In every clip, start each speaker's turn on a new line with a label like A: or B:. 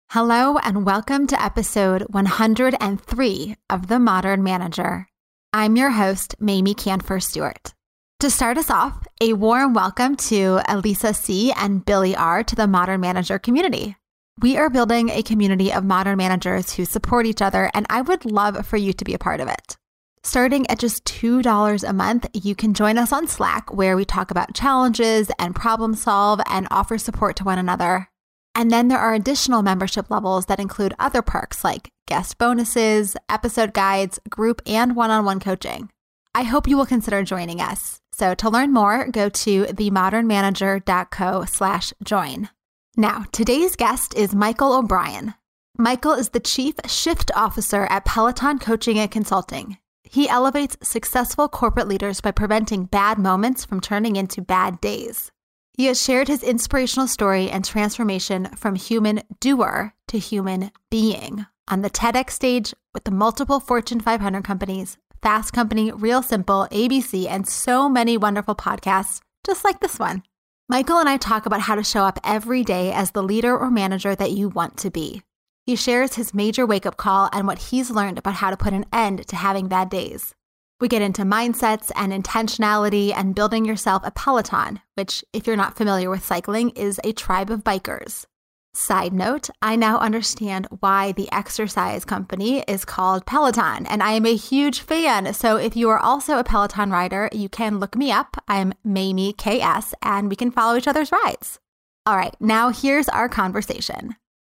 A: Hello and welcome to episode 103 of The Modern Manager. I'm your host, Mamie Canfer Stewart. To start us off, a warm welcome to Elisa C. and Billy R. to the Modern Manager community. We are building a community of modern managers who support each other, and I would love for you to be a part of it. Starting at just $2 a month, you can join us on Slack, where we talk about challenges and problem solve and offer support to one another. And then there are additional membership levels that include other perks like guest bonuses, episode guides, group and one-on-one coaching. I hope you will consider joining us. So to learn more, go to themodernmanager.co/join. Now, today's guest is Michael O'Brien. Michael is the Chief Shift Officer at Peloton Coaching and Consulting. He elevates successful corporate leaders by preventing bad moments from turning into bad days. He has shared his inspirational story and transformation from human doer to human being on the TEDx stage with the multiple Fortune 500 companies, Fast Company, Real Simple, ABC, and so many wonderful podcasts just like this one. Michael and I talk about how to show up every day as the leader or manager that you want to be. He shares his major wake-up call and what he's learned about how to put an end to having bad days. We get into mindsets and intentionality and building yourself a Peloton, which, if you're not familiar with cycling, is a tribe of bikers. Side note, I now understand why the exercise company is called Peloton, and I am a huge fan. So if you are also a Peloton rider, you can look me up. I'm Mamie KS, and we can follow each other's rides. All right, now here's our conversation.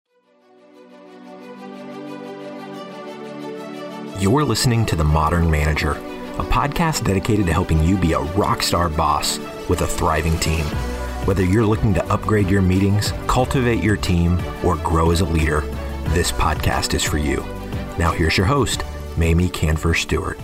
B: You're listening to The Modern Manager, a podcast dedicated to helping you be a rock star boss with a thriving team. Whether you're looking to upgrade your meetings, cultivate your team, or grow as a leader, this podcast is for you. Now here's your host, Mamie Canfer Stewart.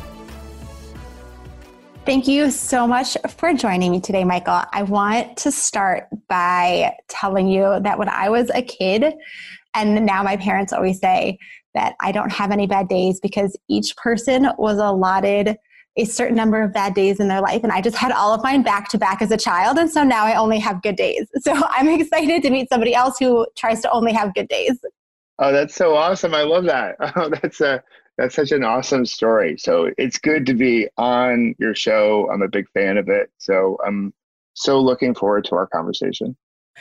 C: Thank you so much for joining me today, Michael. I want to start by telling you that when I was a kid, and now my parents always say that I don't have any bad days because each person was allotted a certain number of bad days in their life. And I just had all of mine back to back as a child. And so now I only have good days. So I'm excited to meet somebody else who tries to only have good days.
D: Oh, that's so awesome. I love that. Oh, that's such an awesome story. So it's good to be on your show. I'm a big fan of it. So I'm so looking forward to our conversation.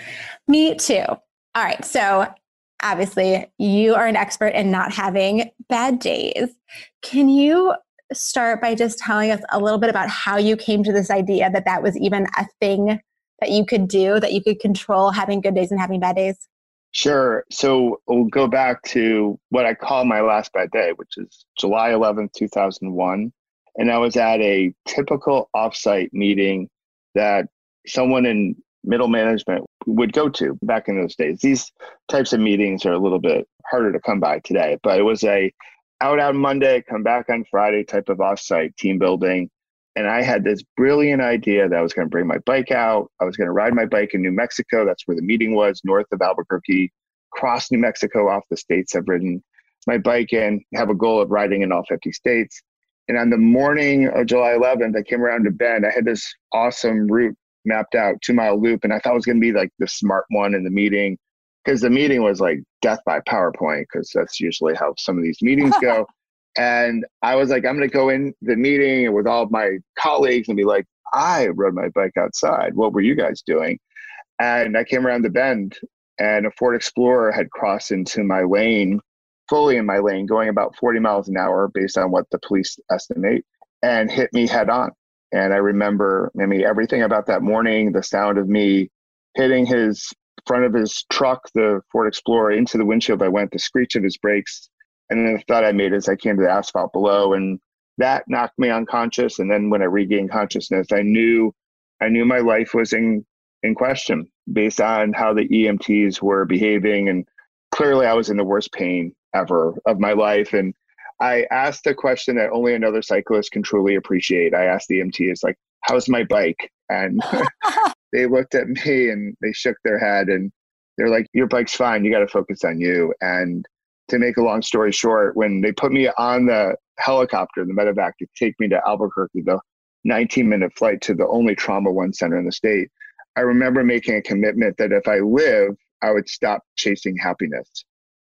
C: Me too. All right. So obviously you are an expert in not having bad days. Can you start by just telling us a little bit about how you came to this idea that that was even a thing that you could do, that you could control having good days and having bad days?
D: Sure. So we'll go back to what I call my last bad day, which is July 11th, 2001. And I was at a typical offsite meeting that someone in middle management would go to back in those days. These types of meetings are a little bit harder to come by today, but it was a out on Monday, come back on Friday type of offsite team building. And I had this brilliant idea that I was going to bring my bike out. I was going to ride my bike in New Mexico. That's where the meeting was, north of Albuquerque, cross New Mexico off the states I've ridden my bike in, have a goal of riding in all 50 states. And on the morning of July 11th, I came around to Bend. I had this awesome route mapped out, 2-mile loop. And I thought it was going to be like the smart one in the meeting, because the meeting was like death by PowerPoint, because that's usually how some of these meetings go. And I was like, I'm going to go in the meeting with all of my colleagues and be like, I rode my bike outside. What were you guys doing? And I came around the bend and a Ford Explorer had crossed into my lane, fully in my lane, going about 40 miles an hour based on what the police estimate, and hit me head on. And I remember, everything about that morning, the sound of me hitting his front of his truck, the Ford Explorer, into the windshield. I went, the screech of his brakes, and then the thought I made as I came to the asphalt below, and that knocked me unconscious. And then when I regained consciousness, I knew my life was in question based on how the EMTs were behaving. And clearly I was in the worst pain ever of my life. And I asked a question that only another cyclist can truly appreciate. I asked the EMTs, like, how's my bike? And they looked at me and they shook their head and they're like, your bike's fine. You got to focus on you. And to make a long story short, when they put me on the helicopter, the medevac, to take me to Albuquerque, the 19-minute flight to the only Trauma One center in the state, I remember making a commitment that if I live, I would stop chasing happiness.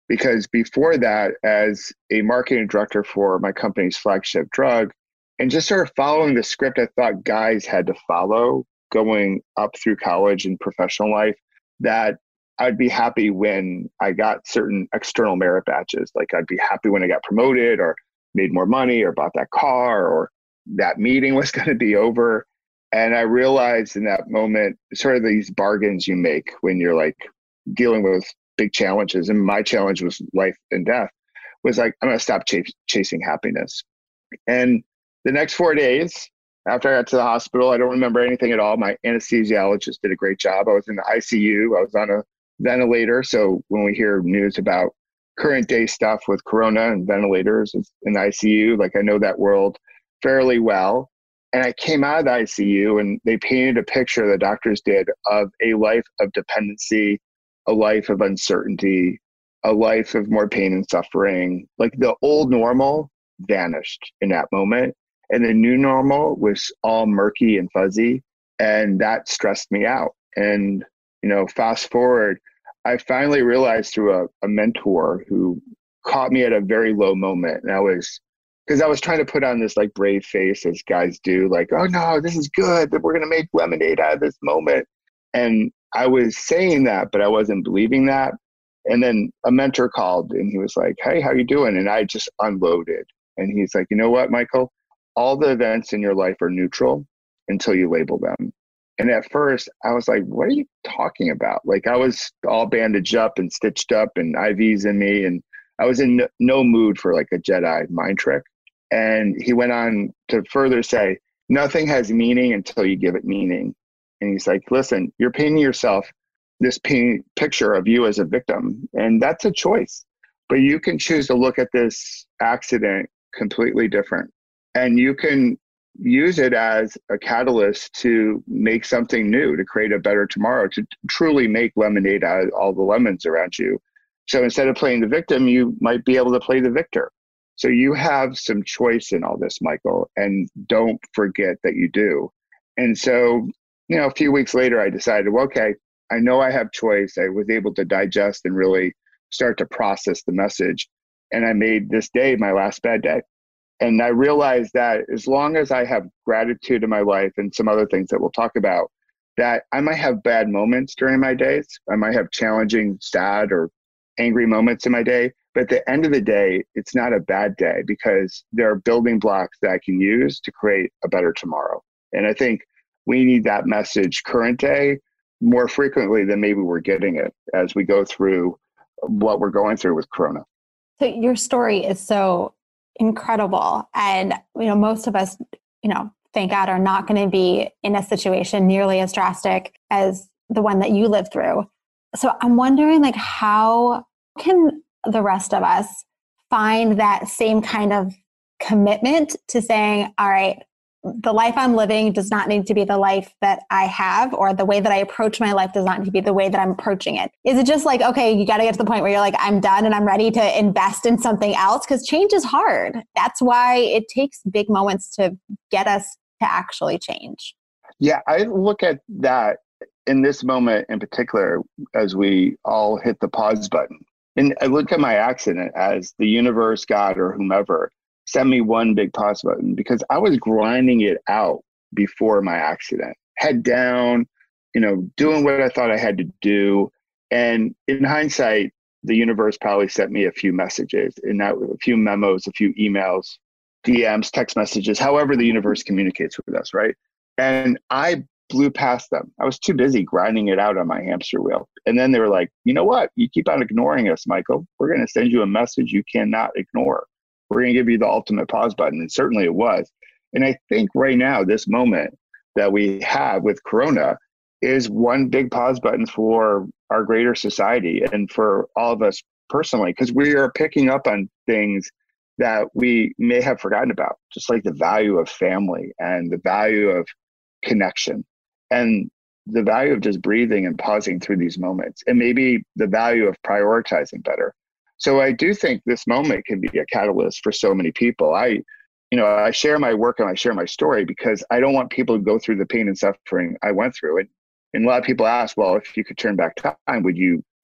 D: Because before that, as a marketing director for my company's flagship drug, and just sort of following the script I thought guys had to follow going up through college and professional life, that I'd be happy when I got certain external merit badges. Like I'd be happy when I got promoted or made more money or bought that car or that meeting was going to be over. And I realized in that moment, sort of these bargains you make when you're like dealing with big challenges. And my challenge was life and death, was like, I'm going to stop chasing happiness. And the next 4 days after I got to the hospital, I don't remember anything at all. My anesthesiologist did a great job. I was in the ICU. I was on a ventilator. So when we hear news about current day stuff with corona and ventilators in the ICU, like I know that world fairly well. And I came out of the ICU and they painted a picture, the doctors did, of a life of dependency, a life of uncertainty, a life of more pain and suffering. Like the old normal vanished in that moment. And the new normal was all murky and fuzzy. And that stressed me out. And, fast forward, I finally realized through a mentor who caught me at a very low moment. And because I was trying to put on this like brave face as guys do, like, oh no, this is good, that we're going to make lemonade out of this moment. And I was saying that, but I wasn't believing that. And then a mentor called and he was like, hey, how you doing? And I just unloaded. And he's like, you know what, Michael, all the events in your life are neutral until you label them. And at first I was like, what are you talking about? Like I was all bandaged up and stitched up and IVs in me. And I was in no mood for like a Jedi mind trick. And he went on to further say, nothing has meaning until you give it meaning. And he's like, listen, you're painting yourself this picture of you as a victim. And that's a choice. But you can choose to look at this accident completely different. And you can use it as a catalyst to make something new, to create a better tomorrow, to truly make lemonade out of all the lemons around you. So instead of playing the victim, you might be able to play the victor. So you have some choice in all this, Michael, and don't forget that you do. And so, a few weeks later, I decided, well, okay, I know I have choice. I was able to digest and really start to process the message. And I made this day my last bad day. And I realized that as long as I have gratitude in my life and some other things that we'll talk about, that I might have bad moments during my days. I might have challenging, sad, or angry moments in my day. But at the end of the day, it's not a bad day because there are building blocks that I can use to create a better tomorrow. And I think we need that message current day more frequently than maybe we're getting it as we go through what we're going through with Corona.
C: So your story is so incredible. And, most of us, thank God, are not going to be in a situation nearly as drastic as the one that you lived through. So I'm wondering, like, how can the rest of us find that same kind of commitment to saying, all right, the life I'm living does not need to be the life that I have, or the way that I approach my life does not need to be the way that I'm approaching it? Is it just like, okay, you got to get to the point where you're like, I'm done and I'm ready to invest in something else? Because change is hard. That's why it takes big moments to get us to actually change.
D: Yeah, I look at that in this moment in particular, as we all hit the pause button. And I look at my accident as the universe, God, or whomever sent me one big pause button, because I was grinding it out before my accident, head down, doing what I thought I had to do. And in hindsight, the universe probably sent me a few messages, and a few memos, a few emails, DMs, text messages, however the universe communicates with us, right? And I blew past them. I was too busy grinding it out on my hamster wheel. And then they were like, you know what? You keep on ignoring us, Michael. We're going to send you a message you cannot ignore. We're going to give you the ultimate pause button. And certainly it was. And I think right now, this moment that we have with Corona is one big pause button for our greater society and for all of us personally, because we are picking up on things that we may have forgotten about, just like the value of family and the value of connection and the value of just breathing and pausing through these moments, and maybe the value of prioritizing better. So I do think this moment can be a catalyst for so many people. I share my work and I share my story because I don't want people to go through the pain and suffering I went through. And a lot of people ask, well, if you could turn back time, would you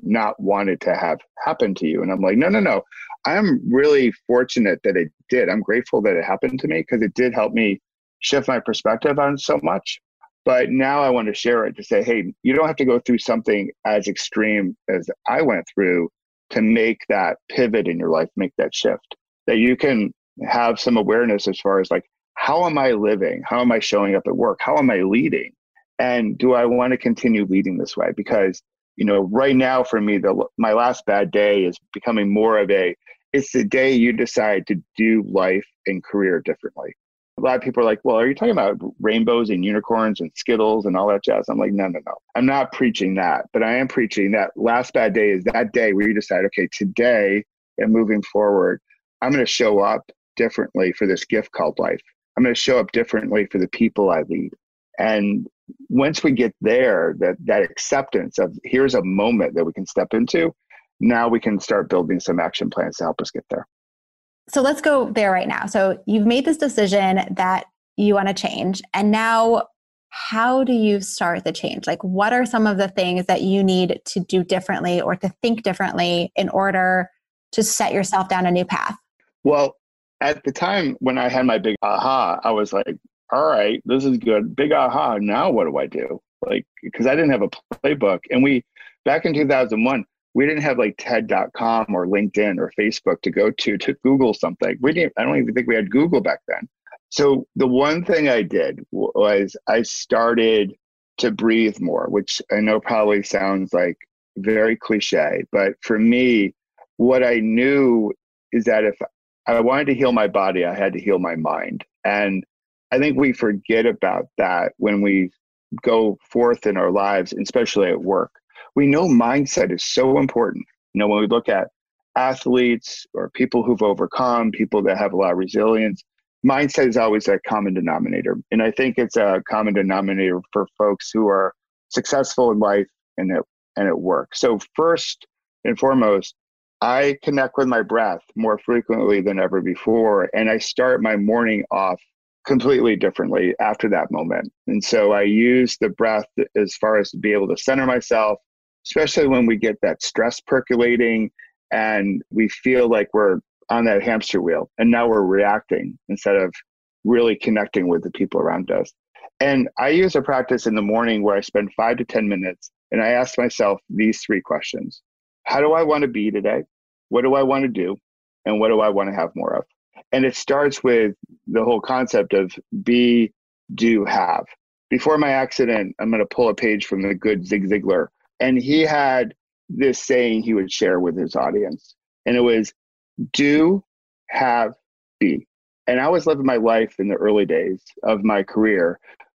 D: not wanted to have happen to you. And I'm like, no. I'm really fortunate that it did. I'm grateful that it happened to me because it did help me shift my perspective on so much. But now I want to share it to say, hey, you don't have to go through something as extreme as I went through to make that pivot in your life, make that shift, that you can have some awareness as far as like, how am I living? How am I showing up at work? How am I leading? And do I want to continue leading this way? Because, right now for me, my last bad day is becoming more of it's the day you decide to do life and career differently. A lot of people are like, well, are you talking about rainbows and unicorns and Skittles and all that jazz? I'm like, no. I'm not preaching that, but I am preaching that last bad day is that day where you decide, okay, today and moving forward, I'm going to show up differently for this gift called life. I'm going to show up differently for the people I lead. And once we get there, that acceptance of here's a moment that we can step into, now we can start building some action plans to help us get there.
C: So let's go there right now. So you've made this decision that you want to change. And now how do you start the change? Like, what are some of the things that you need to do differently or to think differently in order to set yourself down a new path?
D: Well, at the time when I had my big aha, I was like, all right, this is good. Big aha. Now what do I do? Like, because I didn't have a playbook. And back in 2001, we didn't have like TED.com or LinkedIn or Facebook to go to Google something. I don't even think we had Google back then. So the one thing I did was I started to breathe more, which I know probably sounds like very cliche, but for me, what I knew is that if I wanted to heal my body, I had to heal my mind. And I think we forget about that when we go forth in our lives, especially at work. We know mindset is so important. When we look at athletes or people who've overcome, people that have a lot of resilience, mindset is always a common denominator. And I think it's a common denominator for folks who are successful in life and at work. So first and foremost, I connect with my breath more frequently than ever before. And I start my morning off completely differently after that moment. And so I use the breath as far as to be able to center myself, especially when we get that stress percolating and we feel like we're on that hamster wheel and now we're reacting instead of really connecting with the people around us. And I use a practice in the morning where I spend 5 to 10 minutes and I ask myself these 3 questions. How do I want to be today? What do I want to do? And what do I want to have more of? And it starts with the whole concept of be, do, have. Before my accident, I'm going to pull a page from the good Zig Ziglar. And he had this saying he would share with his audience. And it was do, have, be. And I was living my life in the early days of my career.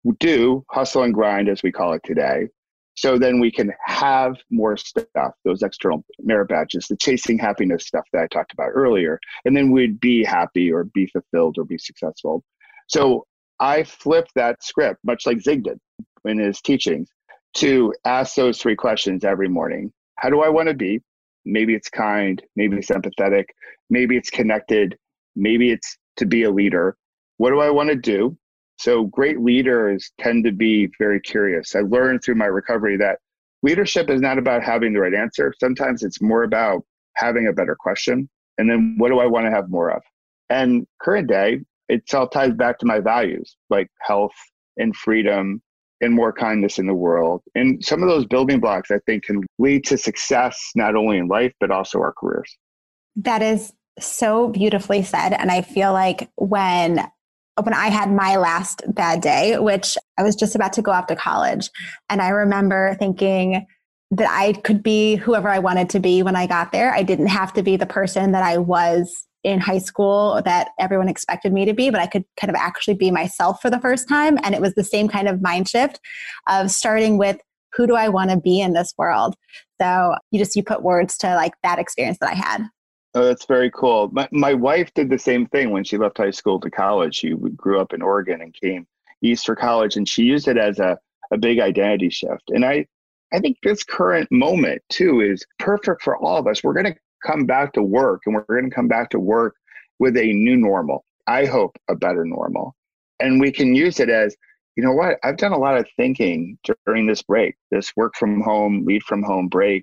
D: Do, hustle and grind, as we call it today. So then we can have more stuff, those external merit badges, the chasing happiness stuff that I talked about earlier. And then we'd be happy or be fulfilled or be successful. So I flipped that script, much like Zig did in his teachings, to ask those 3 questions every morning. How do I want to be? Maybe it's kind, maybe it's empathetic, maybe it's connected, maybe it's to be a leader. What do I want to do? So great leaders tend to be very curious. I learned through my recovery that leadership is not about having the right answer. Sometimes it's more about having a better question. And then what do I want to have more of? And current day, it all ties back to my values, like health and freedom and more kindness in the world. And some of those building blocks, I think, can lead to success, not only in life, but also our careers.
C: That is so beautifully said. And I feel like when I had my last bad day, which I was just about to go off to college, and I remember thinking that I could be whoever I wanted to be when I got there. I didn't have to be the person that I was in high school that everyone expected me to be, but I could kind of actually be myself for the first time. And it was the same kind of mind shift of starting with, who do I want to be in this world? So you put words to like that experience that I had.
D: Oh, that's very cool. My wife did the same thing when she left high school to college. She grew up in Oregon and came east for college, and she used it as a big identity shift. And I think this current moment too is perfect for all of us. We're going to come back to work, and we're going to come back to work with a new normal. I hope a better normal. And we can use it as, you know what, I've done a lot of thinking during this break, this work from home, lead from home break.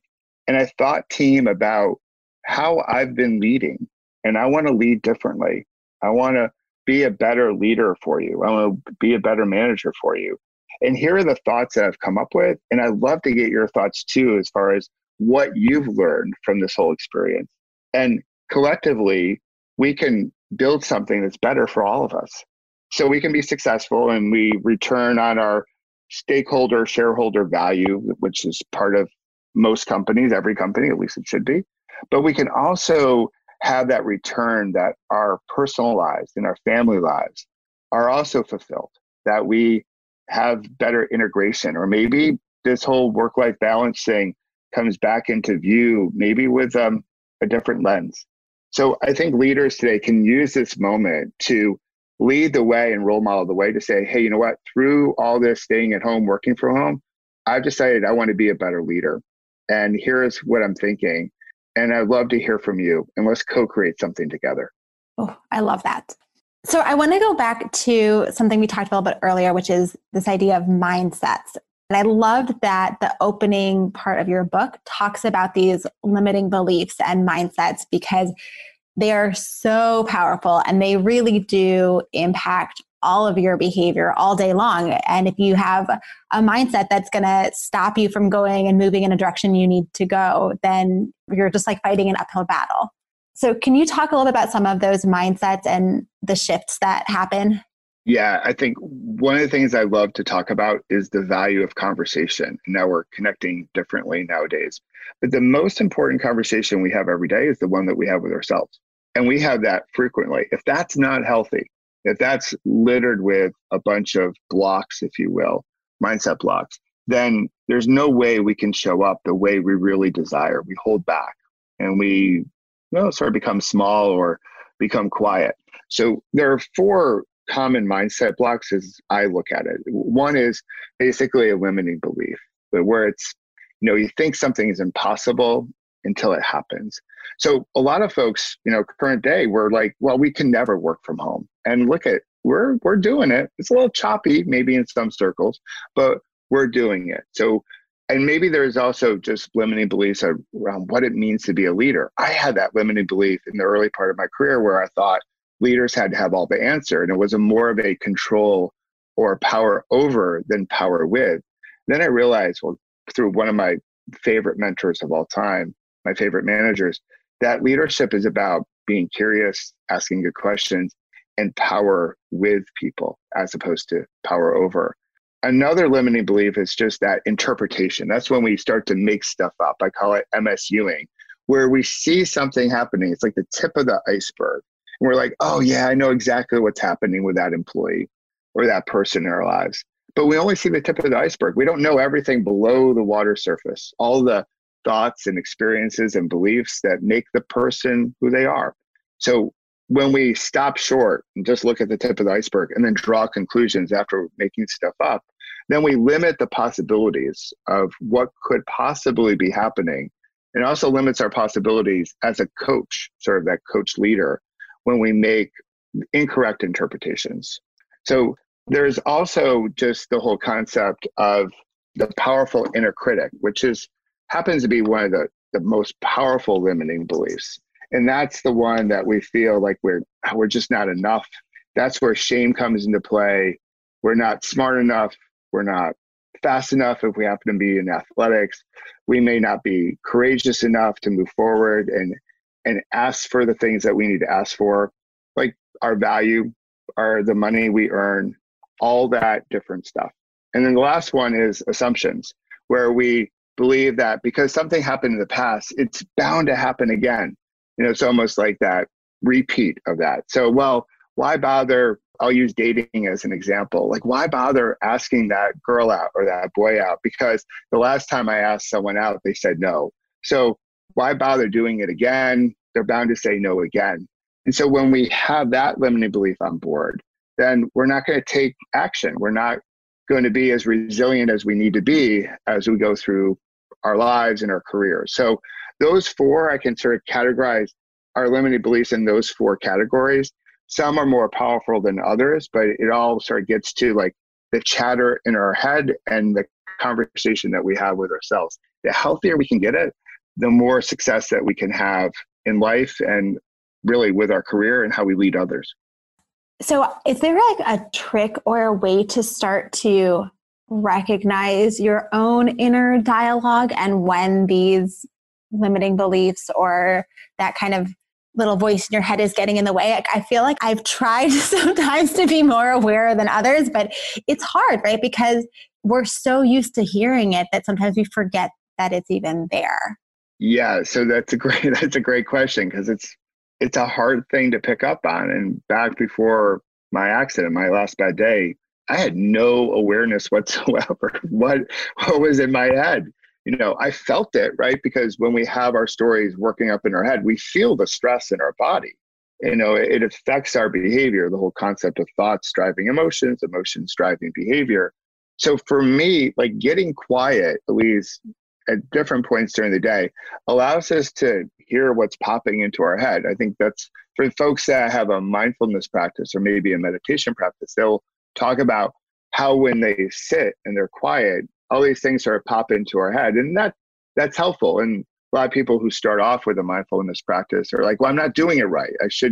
D: And I thought, team, about how I've been leading, and I want to lead differently. I want to be a better leader for you. I want to be a better manager for you. And here are the thoughts that I've come up with. And I'd love to get your thoughts too, as far as what you've learned from this whole experience. And collectively, we can build something that's better for all of us. So we can be successful and we return on our stakeholder, shareholder value, which is part of most companies, every company, at least it should be. But we can also have that return that our personal lives and our family lives are also fulfilled, that we have better integration, or maybe this whole work-life balance thing comes back into view, maybe with a different lens. So I think leaders today can use this moment to lead the way and role model the way, to say, hey, you know what, through all this staying at home, working from home, I've decided I want to be a better leader. And here's what I'm thinking. And I'd love to hear from you, and let's co-create something together.
C: Oh, I love that. So I want to go back to something we talked about a bit earlier, which is this idea of mindsets. And I loved that the opening part of your book talks about these limiting beliefs and mindsets, because they are so powerful and they really do impact all of your behavior all day long. And if you have a mindset that's going to stop you from going and moving in a direction you need to go, then you're just like fighting an uphill battle. So can you talk a little bit about some of those mindsets and the shifts that happen?
D: Yeah, I think one of the things I love to talk about is the value of conversation. Now we're connecting differently nowadays. But the most important conversation we have every day is the one that we have with ourselves. And we have that frequently. If that's not healthy, if that's littered with a bunch of blocks, if you will, mindset blocks, then there's no way we can show up the way we really desire. We hold back and we sort of become small or become quiet. So there are 4 common mindset blocks as I look at it. One is basically a limiting belief, but where it's, you think something is impossible until it happens. So a lot of folks, current day, we're like, well, we can never work from home. And look at, we're doing it. It's a little choppy, maybe in some circles, but we're doing it. So, and maybe there's also just limiting beliefs around what it means to be a leader. I had that limiting belief in the early part of my career where I thought leaders had to have all the answer, and it was more of a control or power over than power with. Then I realized, well, through one of my favorite mentors of all time, my favorite managers, that leadership is about being curious, asking good questions, and power with people as opposed to power over. Another limiting belief is just that interpretation. That's when we start to make stuff up. I call it MSUing, where we see something happening. It's like the tip of the iceberg. And we're like, oh yeah, I know exactly what's happening with that employee or that person in our lives. But we only see the tip of the iceberg. We don't know everything below the water surface, all the thoughts and experiences and beliefs that make the person who they are. So when we stop short and just look at the tip of the iceberg and then draw conclusions after making stuff up, then we limit the possibilities of what could possibly be happening. It also limits our possibilities as a coach, sort of that coach leader, when we make incorrect interpretations. So there's also just the whole concept of the powerful inner critic, which happens to be one of the most powerful limiting beliefs. And that's the one that we feel like we're just not enough. That's where shame comes into play. We're not smart enough. We're not fast enough if we happen to be in athletics. We may not be courageous enough to move forward and ask for the things that we need to ask for, like our value, the money we earn, all that different stuff. And then the last one is assumptions, where we believe that because something happened in the past, it's bound to happen again. It's almost like that repeat of that. So, well, why bother? I'll use dating as an example. Like, why bother asking that girl out or that boy out? Because the last time I asked someone out, they said no. So why bother doing it again? They're bound to say no again. And so when we have that limiting belief on board, then we're not going to take action. We're not going to be as resilient as we need to be as we go through our lives and our careers. So those 4, I can sort of categorize our limiting beliefs in those 4 categories. Some are more powerful than others, but it all sort of gets to like the chatter in our head and the conversation that we have with ourselves. The healthier we can get it, the more success that we can have in life and really with our career and how we lead others.
C: So is there like a trick or a way to start to recognize your own inner dialogue and when these limiting beliefs or that kind of little voice in your head is getting in the way? I feel like I've tried sometimes to be more aware than others, but it's hard, right? Because we're so used to hearing it that sometimes we forget that it's even there.
D: Yeah, so that's a great question, because it's a hard thing to pick up on. And back before my accident, my last bad day, I had no awareness whatsoever what was in my head. I felt it, right? Because when we have our stories working up in our head, we feel the stress in our body. It affects our behavior, the whole concept of thoughts driving emotions, emotions driving behavior. So for me, like getting quiet, at least at different points during the day, allows us to hear what's popping into our head. I think that's for folks that have a mindfulness practice or maybe a meditation practice, they'll talk about how when they sit and they're quiet, all these things sort of pop into our head. And that's helpful. And a lot of people who start off with a mindfulness practice are like, well, I'm not doing it right.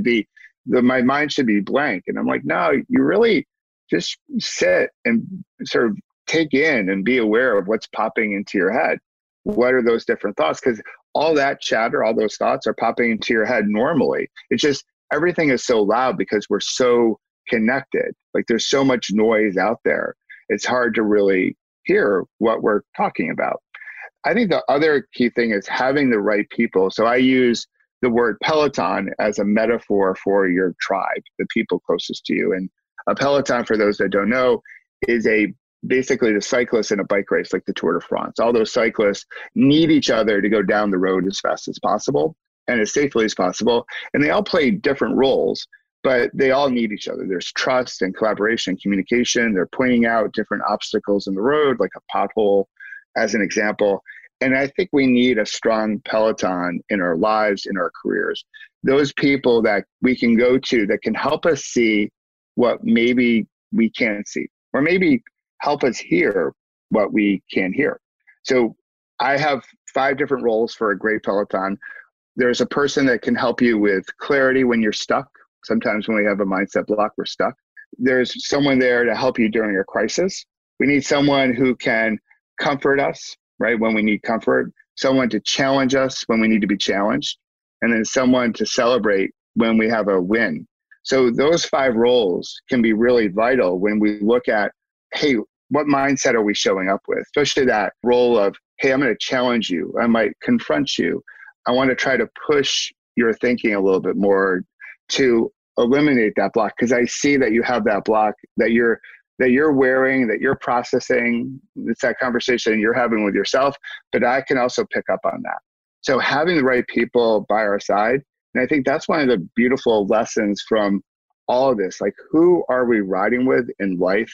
D: My mind should be blank. And I'm like, no, you really just sit and sort of take in and be aware of what's popping into your head. What are those different thoughts? Because all that chatter, all those thoughts are popping into your head normally. It's just everything is so loud because we're so connected. Like there's so much noise out there. It's hard to really hear what we're talking about. I think the other key thing is having the right people. So I use the word Peloton as a metaphor for your tribe, the people closest to you. And a Peloton, for those that don't know, is basically the cyclists in a bike race like the Tour de France. All those cyclists need each other to go down the road as fast as possible and as safely as possible. And they all play different roles, but they all need each other. There's trust and collaboration and communication. They're pointing out different obstacles in the road, like a pothole, as an example. And I think we need a strong Peloton in our lives, in our careers. Those people that we can go to that can help us see what maybe we can't see, or maybe help us hear what we can't hear. So I have 5 different roles for a great Peloton. There's a person that can help you with clarity when you're stuck. Sometimes when we have a mindset block, we're stuck. There's someone there to help you during a crisis. We need someone who can comfort us, right, when we need comfort, someone to challenge us when we need to be challenged, and then someone to celebrate when we have a win. So those 5 roles can be really vital when we look at, hey, what mindset are we showing up with? Especially that role of, hey, I'm going to challenge you. I might confront you. I want to try to push your thinking a little bit more to eliminate that block, because I see that you have that block that you're wearing, that you're processing. It's that conversation you're having with yourself, but I can also pick up on that. So having the right people by our side, and I think that's one of the beautiful lessons from all of this. Like, who are we riding with in life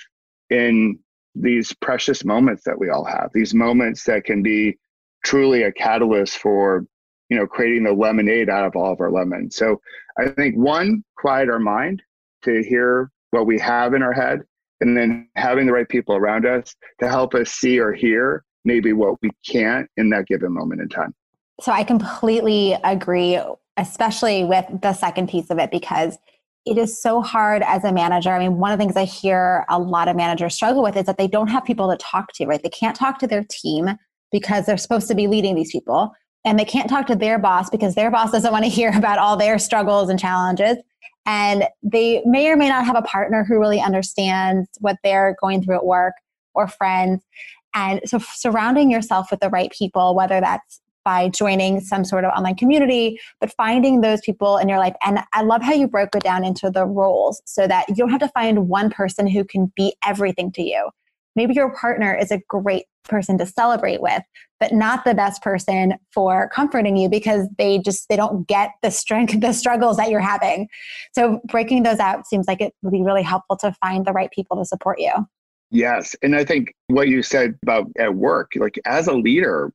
D: in these precious moments that we all have, these moments that can be truly a catalyst for, creating the lemonade out of all of our lemons. So I think 1, quiet our mind to hear what we have in our head, and then having the right people around us to help us see or hear maybe what we can't in that given moment in time.
C: So I completely agree, especially with the second piece of it, because it is so hard as a manager. I mean, one of the things I hear a lot of managers struggle with is that they don't have people to talk to, right? They can't talk to their team because they're supposed to be leading these people. And they can't talk to their boss because their boss doesn't want to hear about all their struggles and challenges. And they may or may not have a partner who really understands what they're going through at work, or friends. And so surrounding yourself with the right people, whether that's by joining some sort of online community, but finding those people in your life. And I love how you broke it down into the roles so that you don't have to find one person who can be everything to you. Maybe your partner is a great person to celebrate with, but not the best person for comforting you because they don't get the strength, the struggles that you're having. So breaking those out seems like it would be really helpful to find the right people to support you.
D: Yes. And I think what you said about at work, like as a leader,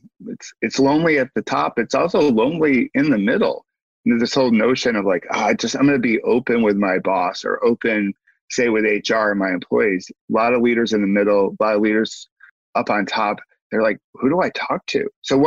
D: it's lonely at the top. It's also lonely in the middle. This whole notion of like, I'm going to be open with my boss, or open, say, with HR and my employees. A lot of leaders in the middle, a lot of leaders up on top. They're like, who do I talk to? So what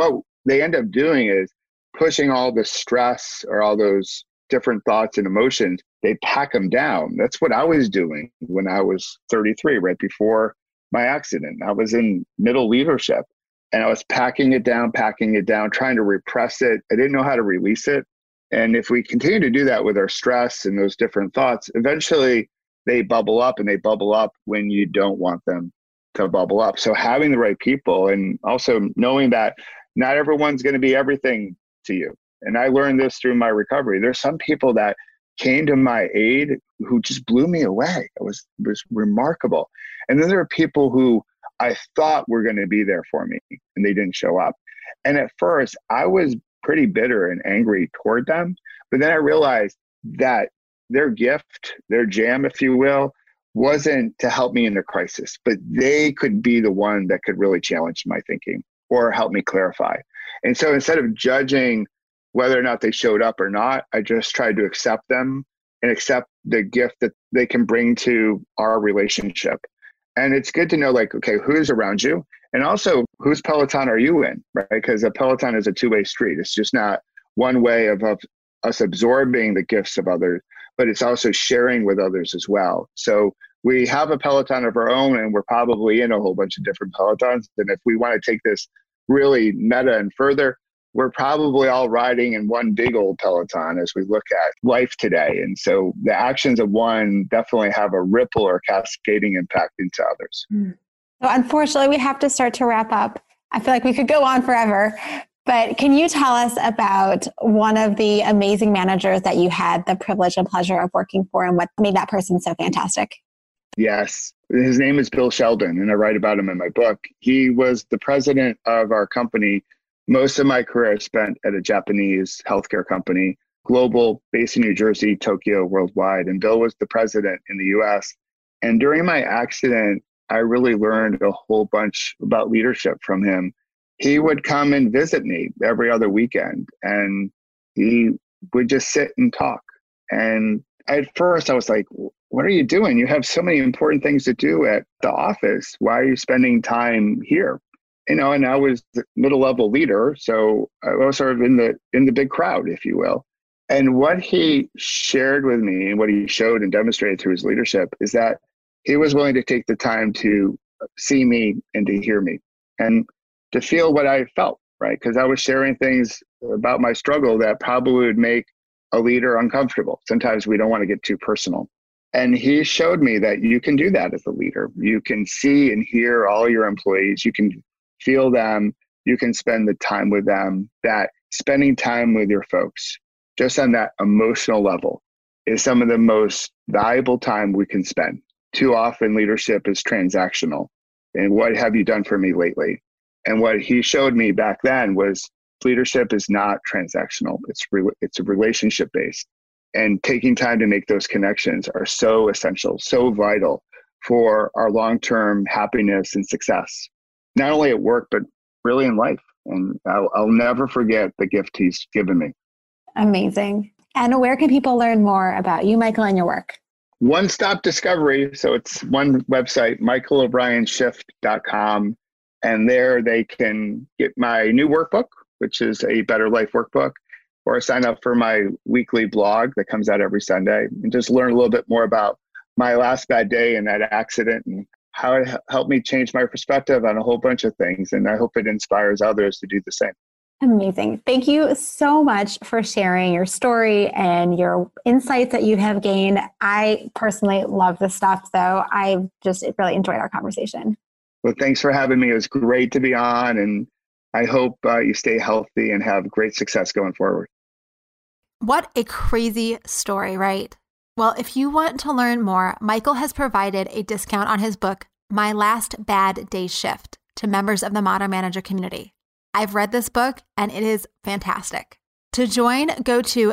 D: they end up doing is pushing all the stress or all those different thoughts and emotions, they pack them down. That's what I was doing when I was 33, right before my accident. I was in middle leadership and I was packing it down, trying to repress it. I didn't know how to release it. And if we continue to do that with our stress and those different thoughts, eventually they bubble up, and they bubble up when you don't want them to bubble up. So having the right people, and also knowing that not everyone's going to be everything to you. And I learned this through my recovery. There's some people that came to my aid who just blew me away. It was remarkable. And then there are people who I thought were going to be there for me, and they didn't show up. And at first I was pretty bitter and angry toward them. But then I realized that their gift, their jam, if you will, wasn't to help me in the crisis, but they could be the one that could really challenge my thinking or help me clarify. And so instead of judging whether or not they showed up or not, I just tried to accept them and accept the gift that they can bring to our relationship. And it's good to know, like, okay, who's around you? And also, whose Peloton are you in, right? Because a Peloton is a two-way street. It's just not one way of us absorbing the gifts of others, but it's also sharing with others as well. So we have a Peloton of our own, and we're probably in a whole bunch of different Pelotons. And if we want to take this really meta and further, we're probably all riding in one big old Peloton as we look at life today. And so the actions of one definitely have a ripple or cascading impact into others.
C: So unfortunately, we have to start to wrap up. I feel like we could go on forever, but can you tell us about one of the amazing managers that you had the privilege and pleasure of working for, and what made that person so fantastic?
D: Yes. His name is Bill Sheldon, and I write about him in my book. He was the president of our company. Most of my career I spent at a Japanese healthcare company, global, based in New Jersey, Tokyo, worldwide. And Bill was the president in the US. And during my accident, I really learned a whole bunch about leadership from him. He would come and visit me every other weekend, and he would just sit and talk. And at first I was like, what are you doing? You have so many important things to do at the office. Why are you spending time here? You know, and I was the middle-level leader, so I was sort of in the big crowd, if you will. And what he shared with me and what he showed and demonstrated through his leadership is that he was willing to take the time to see me and to hear me and to feel what I felt, right? Because I was sharing things about my struggle that probably would make a leader uncomfortable. Sometimes we don't want to get too personal. And he showed me that you can do that as a leader. You can see and hear all your employees. You can feel them. You can spend the time with them. That spending time with your folks, just on that emotional level, is some of the most valuable time we can spend. Too often leadership is transactional. And what have you done for me lately? And what he showed me back then was leadership is not transactional. It's relationship based. And taking time to make those connections are so essential, so vital for our long-term happiness and success, not only at work, but really in life. And I'll never forget the gift he's given me. Amazing.
C: And where can people learn more about you, Michael, and your work?
D: One Stop Discovery. So it's one website, michaelobrienshift.com. And there they can get my new workbook, which is a Better Life workbook, or sign up for my weekly blog that comes out every Sunday and just learn a little bit more about my last bad day and that accident and how it helped me change my perspective on a whole bunch of things. And I hope it inspires others to do the same.
C: Amazing. Thank you so much for sharing your story and your insights that you have gained. I personally love this stuff, so I just really enjoyed our conversation.
D: Well, thanks for having me. It was great to be on, and I hope you stay healthy and have great success going forward.
A: What a crazy story, right? Well, if you want to learn more, Michael has provided a discount on his book, My Last Bad Day Shift, to members of the Modern Manager community. I've read this book and it is fantastic. To join, go to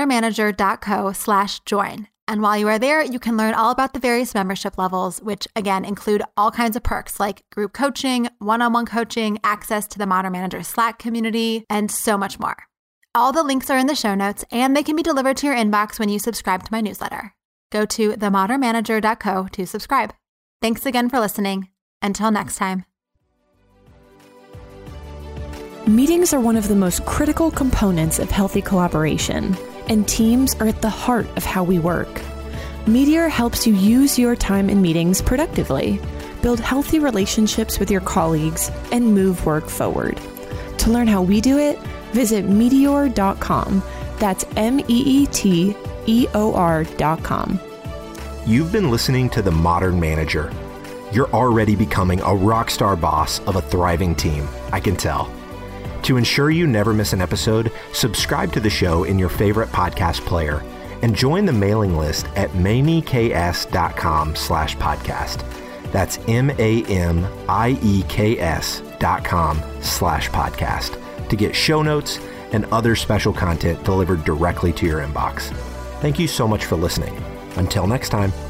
A: themodernmanager.co/join. And while you are there, you can learn all about the various membership levels, which again include all kinds of perks like group coaching, one-on-one coaching, access to the Modern Manager Slack community, and so much more. All the links are in the show notes, and they can be delivered to your inbox when you subscribe to my newsletter. Go to themodernmanager.co to subscribe. Thanks again for listening. Until next time.
E: Meetings are one of the most critical components of healthy collaboration, and teams are at the heart of how we work. Meteor helps you use your time in meetings productively, build healthy relationships with your colleagues, and move work forward. To learn how we do it, visit meteor.com. That's MEETEOR.com.
B: You've been listening to The Modern Manager. You're already becoming a rock star boss of a thriving team, I can tell. To ensure you never miss an episode, subscribe to the show in your favorite podcast player and join the mailing list at mamieks.com/podcast. That's MAMIEKS.com/podcast to get show notes and other special content delivered directly to your inbox. Thank you so much for listening. Until next time.